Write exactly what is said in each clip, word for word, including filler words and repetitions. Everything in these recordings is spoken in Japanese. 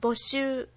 募集。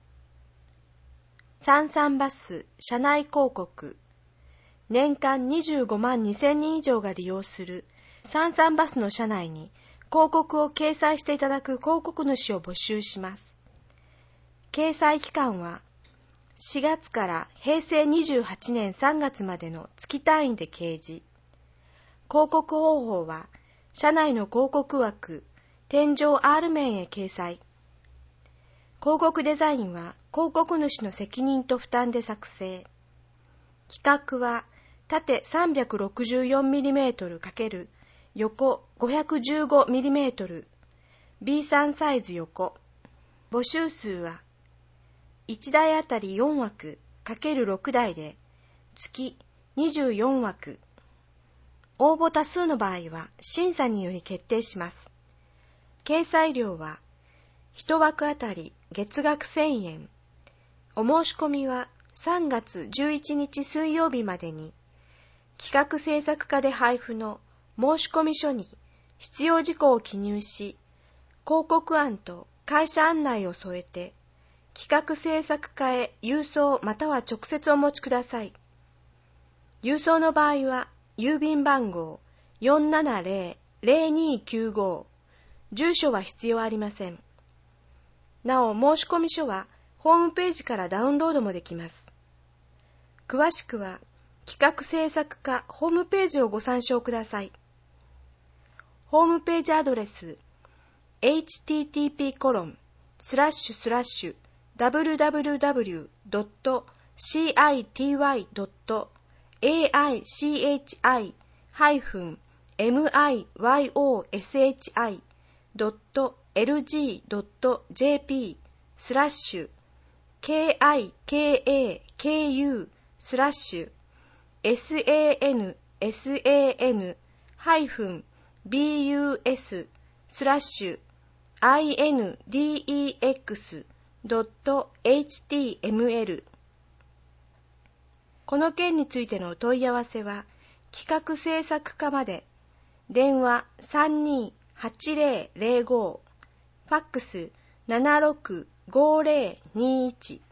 さんさんバス車内広告。年間にじゅうごまんにせんにん以上が利用するさんさんバスの車内に広告を掲載していただく広告主を募集します。掲載期間はしがつからへいせいにじゅうはちねんさんがつまでの月単位で掲示。広告方法は車内の広告枠、天井 R 面へ掲載。広告デザインは広告主の責任と負担で作成。企画は縦 さんびゃくろくじゅうよんミリメートル×横 ごひゃくじゅうごミリメートル ビースリー サイズ横。募集数はいちだいあたりよんわく ×ろく 台で月にじゅうよんわく。応募多数の場合は審査により決定します。掲載料はいちわくあたり月額せんえん。お申し込みはさんがつじゅういちにち水曜日までに企画制作課で配布の申込書に必要事項を記入し、広告案と会社案内を添えて企画制作課へ郵送または直接お持ちください。郵送の場合は郵便番号 よんななぜろ ぜろにきゅうご、住所は必要ありません。なお、申込書はホームページからダウンロードもできます。詳しくは企画制作課ホームページをご参照ください。ホームページアドレス エイチティーティーピーコロンスラッシュスラッシュダブリューダブリューダブリュードットシーアイティーワイドットエーアイシーエイチアイハイフンエムアイワイオーエスエイチアイドットエルジードットジェーピースラッシュ ケーアイケーエーケーユー スラッシュ エスエーエヌエスエーエヌ ハイフン ビーユーエス スラッシュ アイエヌディーイーエックス ドット エイチティーエムエル。 この件についてのお問い合わせは企画制作課まで。電話 さんにーはちぜろぜろご、ファックス ななろくごぜろにいち。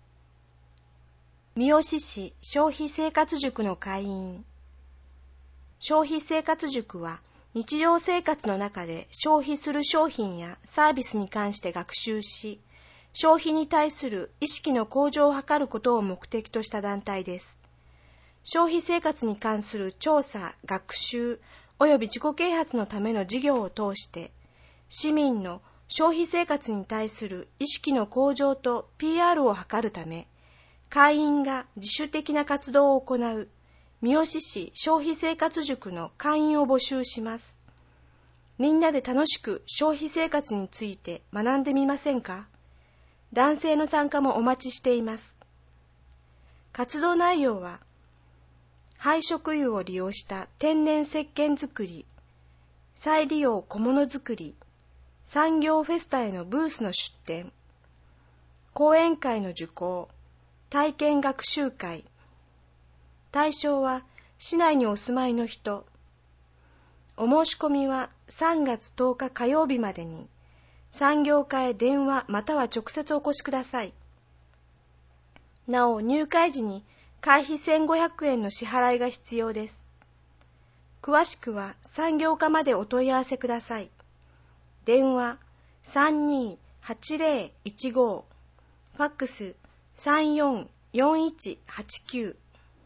三好市消費生活塾の会員。消費生活塾は日常生活の中で消費する商品やサービスに関して学習し、消費に対する意識の向上を図ることを目的とした団体です。消費生活に関する調査、学習及び自己啓発のための事業を通して、市民の消費生活に対する意識の向上と ピーアール を図るため、会員が自主的な活動を行う三好市消費生活塾の会員を募集します。みんなで楽しく消費生活について学んでみませんか？男性の参加もお待ちしています。活動内容は、廃食油を利用した天然石鹸作り、再利用小物作り、産業フェスタへのブースの出展、講演会の受講、体験学習会。対象は市内にお住まいの人。お申し込みはさんがつとおか火曜日までに産業課へ電話または直接お越しください。なお、入会時に会費せんごひゃくえんの支払いが必要です。詳しくは産業課までお問い合わせください。電話 さんにーはちぜろいちご、ファックス さんよんよんいちはちきゅう。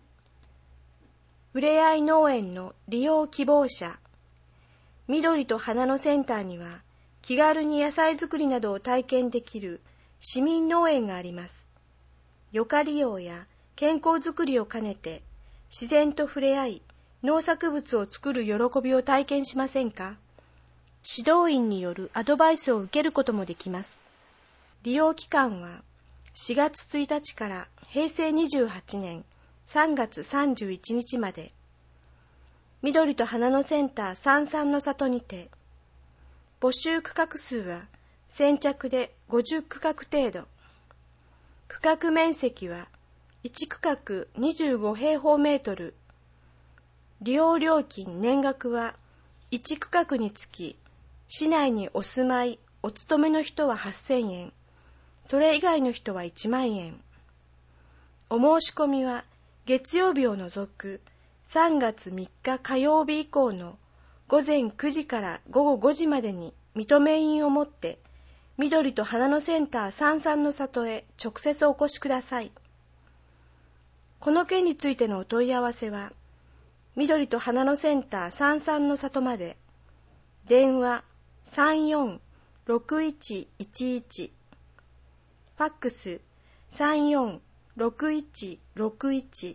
ふれあい農園の利用希望者。緑と花のセンターには気軽に野菜作りなどを体験できる市民農園があります。余暇利用や健康づくりを兼ねて自然と触れ合い農作物を作る喜びを体験しませんか？指導員によるアドバイスを受けることもできます。利用期間はしがつついたちからへいせいにじゅうはちねんさんがつさんじゅういちにちまで。緑と花のセンターさんさんの里にて。募集区画数は先着でごじゅうくかく程度。区画面積はいちくかくにじゅうごへいほうメートル。利用料金年額はいちくかくにつき、市内にお住まい、お勤めの人ははっせんえん、 それ以外の人はいちまんえん。お申し込みは月曜日を除くさんがつみっか火曜日以降のごぜんくじからごごごじまでに認め印を持って緑と花のセンター三々の里へ直接お越しください。この件についてのお問い合わせは緑と花のセンター三々の里まで。電話 さんよんろくいちいちいち、ファックス さんよんろくいちろくいち。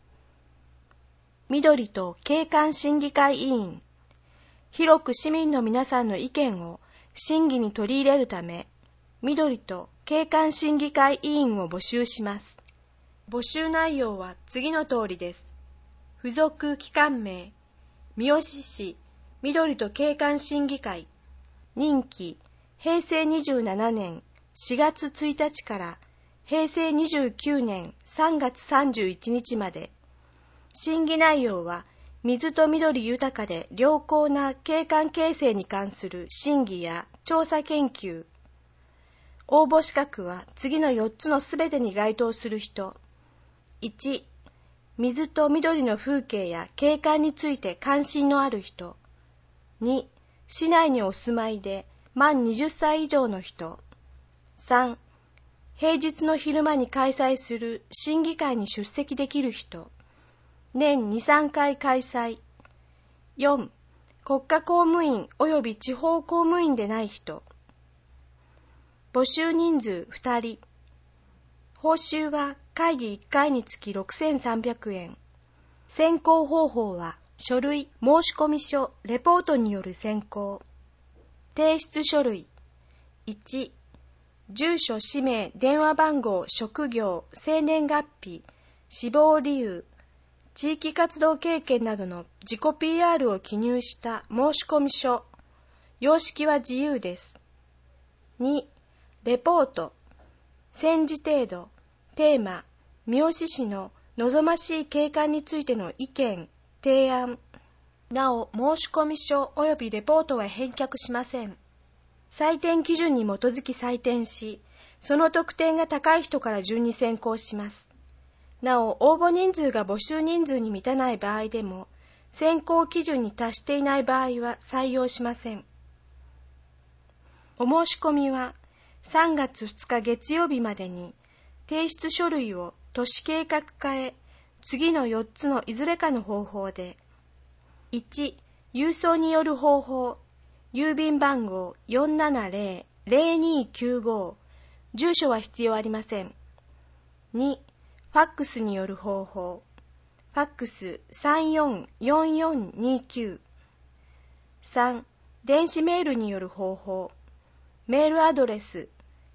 緑と景観審議会委員、広く市民の皆さんの意見を審議に取り入れるため、緑と景観審議会委員を募集します。募集内容は次の通りです。付属機関名、三好市緑と景観審議会、任期、へいせいにじゅうななねんしがつついたちからへいせいにじゅうきゅうねんさんがつさんじゅういちにちまで。審議内容は、水と緑豊かで良好な景観形成に関する審議や調査研究。応募資格は次のよっつのすべてに該当する人。いち、水と緑の風景や景観について関心のある人。に、市内にお住まいで満はたち以上の人。さん、平日の昼間に開催する審議会に出席できる人。年に、さんかい開催。よん、国家公務員及び地方公務員でない人。募集人数ふたり。報酬は会議いっかいにつきろくせんさんびゃくえん。選考方法は書類、申込書、レポートによる選考。提出書類。いち、住所、氏名、電話番号、職業、生年月日、死亡理由、地域活動経験などの自己 ピーアール を記入した申込書。様式は自由です。に、レポート。戦時程度、テーマ、三好市の望ましい景観についての意見、提案。なお、申込書及びレポートは返却しません。採点基準に基づき採点し、その得点が高い人から順に選考します。なお、応募人数が募集人数に満たない場合でも、選考基準に達していない場合は採用しません。お申し込みは、さんがつふつか月曜日までに、提出書類を都市計画課へ、次のよっつのいずれかの方法で。いち、郵送による方法。郵便番号 よんななぜろ ぜろにきゅうご。住所は必要ありません。に、ファックスによる方法。ファックスさんよんよんよんにきゅう。さん、電子メールによる方法。メールアドレス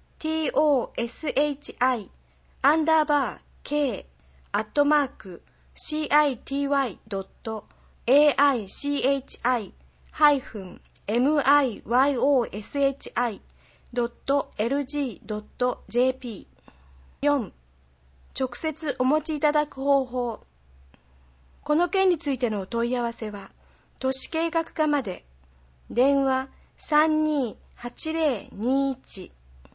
toshi アンダーバー k アットマーク city ドット aichi ハイフン myoshi ドット lg ドット jp。 よん、直接お持ちいただく方法。この件についてのお問い合わせは都市計画課まで。電話 さんにーはちぜろにいち。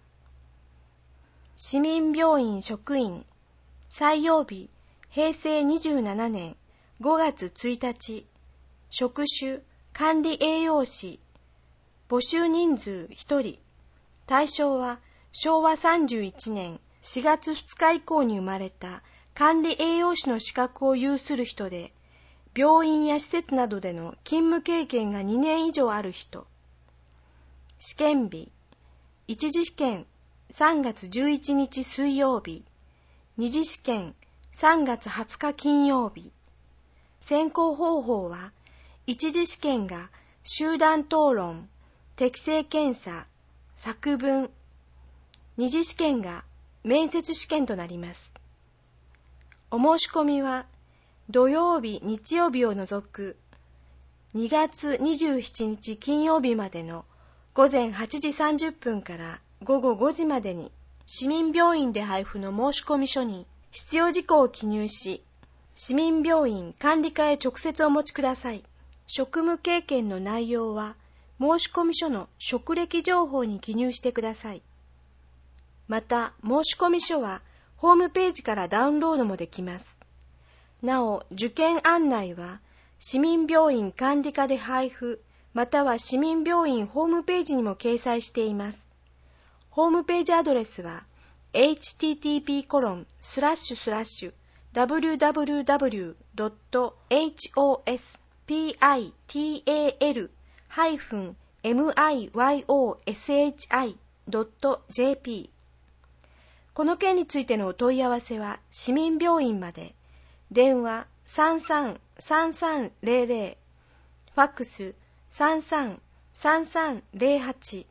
市民病院職員。採用日へいせいにじゅうななねんごがつついたち。職種管理栄養士。募集人数ひとり。対象はしょうわさんじゅういちねんしがつふつか以降に生まれた管理栄養士の資格を有する人で、病院や施設などでの勤務経験がにねん以上ある人。試験日。一次試験さんがつじゅういちにち水曜日。二次試験さんがつはつか金曜日。選考方法は、一次試験が集団討論、適性検査、作文。二次試験が面接試験となります。お申し込みは、土曜日、日曜日を除くにがつにじゅうしちにち金曜日までのごぜんはちじさんじゅっぷんからごごごじまでに市民病院で配布の申込書に必要事項を記入し、市民病院管理課へ直接お持ちください。職務経験の内容は申込書の職歴情報に記入してください。 また、申込書はホームページからダウンロードもできます。なお、受験案内は、市民病院管理課で配布、または市民病院ホームページにも掲載しています。ホームページアドレスは、エイチティーティーピーコロンスラッシュスラッシュダブリューダブリューダブリュードットエイチオーエスピーアイティーエーエルハイフンエムアイワイオーエスエイチアイドットジェーピー。この件についてのお問い合わせは市民病院まで。電話さんさんさんさんゼロゼロ、ファックスさんさんさんさんゼロはち。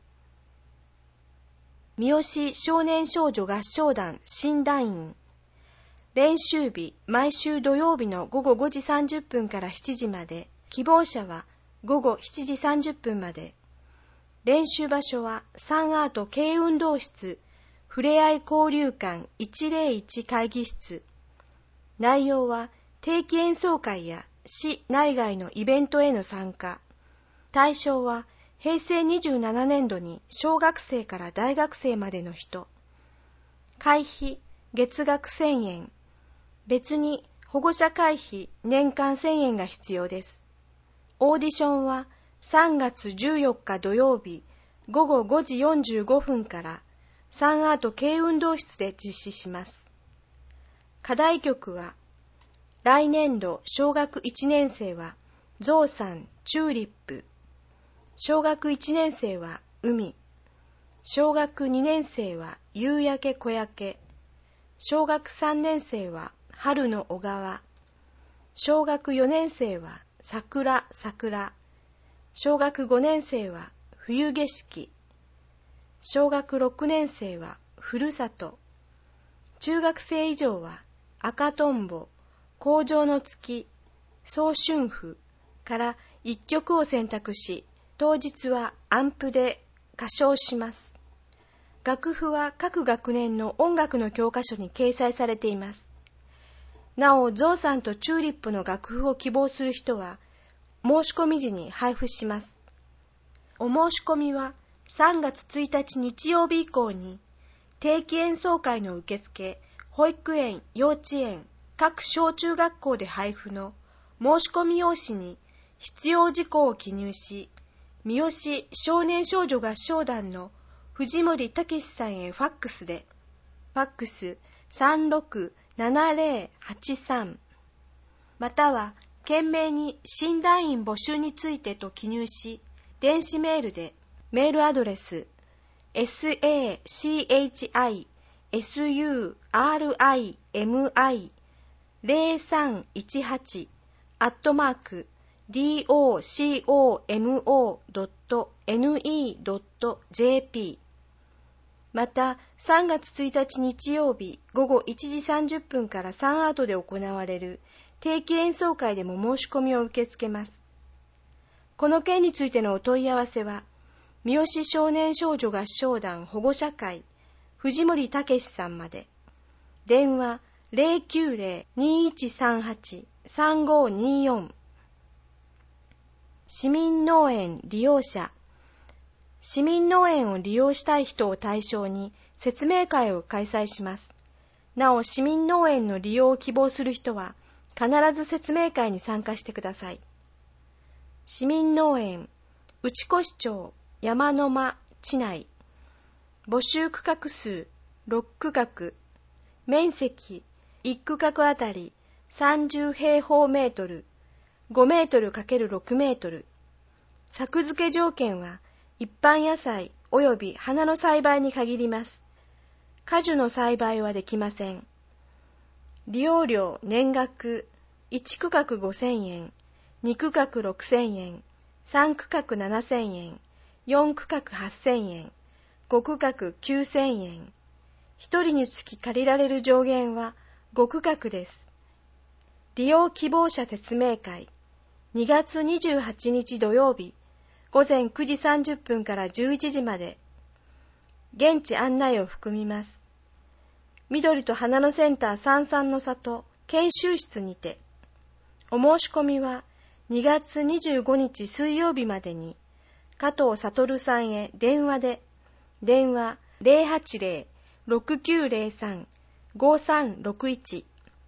三好少年少女合唱団新団員。練習日、毎週土曜日の午後ごじさんじゅっぷんからしちじまで、希望者は午後しちじさんじゅっぷんまで。練習場所はサンアート軽運動室、ふれあい交流館いちまるいち会議室。内容は定期演奏会や市内外のイベントへの参加。対象はへいせいにじゅうななねんどに小学生から大学生までの人。会費月額せんえん。別に保護者会費年間せんえんが必要です。オーディションはさんがつじゅうよっか土曜日午後ごじよんじゅうごふんからサンアート軽運動室で実施します。課題曲は来年度小学いちねん生はゾウさんチューリップ、小学いちねん生は海、小学にねん生は夕焼け小焼け、小学さんねん生は春の小川、小学よねん生は桜桜、小学ごねん生は冬景色、小学ろくねん生はふるさと、中学生以上は赤とんぼ、荒城の月、早春譜からいっきょくを選択し、当日はアンプで歌唱します。楽譜は各学年の音楽の教科書に掲載されています。なお、ゾウさんとチューリップの楽譜を希望する人は、申し込み時に配布します。お申し込みはさんがつついたち日曜日以降に、定期演奏会の受付、保育園、幼稚園、各小中学校で配布の申し込み用紙に必要事項を記入し、三好少年少女合唱団の藤森武さんへファックスで、ファックスさんろくななゼロはちさん、または件名に新団員募集についてと記入し、電子メールでメールアドレス エスエーシーエイチアイエスユーアールアイエムアイゼロさんいちはち アットマーク ドコモ ドット ネット ジェーピー。また、さんがつついたち日曜日午後いちじさんじゅっぷんからサンアートで行われる定期演奏会でも申し込みを受け付けます。この件についてのお問い合わせは、三好少年少女合唱団保護者会藤森武さんまで。電話ゼロきゅうゼロ にいちさんはち さんごによん。市民農園利用者。市民農園を利用したい人を対象に説明会を開催します。なお、市民農園の利用を希望する人は必ず説明会に参加してください。市民農園内越町山の間地内。募集区画数ろくくかく。面積いち区画あたりさんじゅうへいほうメートル、ごメートル×ろくメートル。作付け条件は一般野菜及び花の栽培に限ります。果樹の栽培はできません。利用料年額いち区画ごせんえん、に区画ろくせんえん、さん区画ななせんえん、よん区画はっせんえん、ご区画きゅうせんえん。一人につき借りられる上限はご区画です。利用希望者説明会にがつにじゅうはちにち土曜日午前くじさんじゅっぷんからじゅういちじまで。現地案内を含みます。緑と花のセンターさんさんの里研修室にて。お申し込みはにがつにじゅうごにち水曜日までに加藤悟さんへ電話で、電話ゼロはちゼロろくきゅうゼロさん ごさんろくいち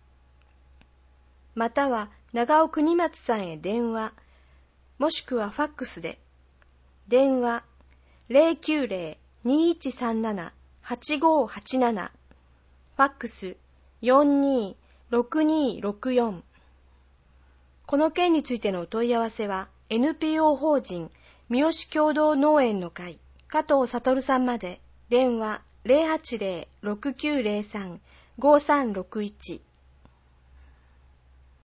または長尾国松さんへ電話もしくはファックスで。電話 ゼロきゅうゼロ にいちさんなな はちごはちなな ファックス よんにーろくにーろくよん。この件についてのお問い合わせは エヌピーオー 法人三好共同農園の会加藤悟さんまで。電話 ゼロはちゼロ ろくきゅうゼロさん ごさんろくいち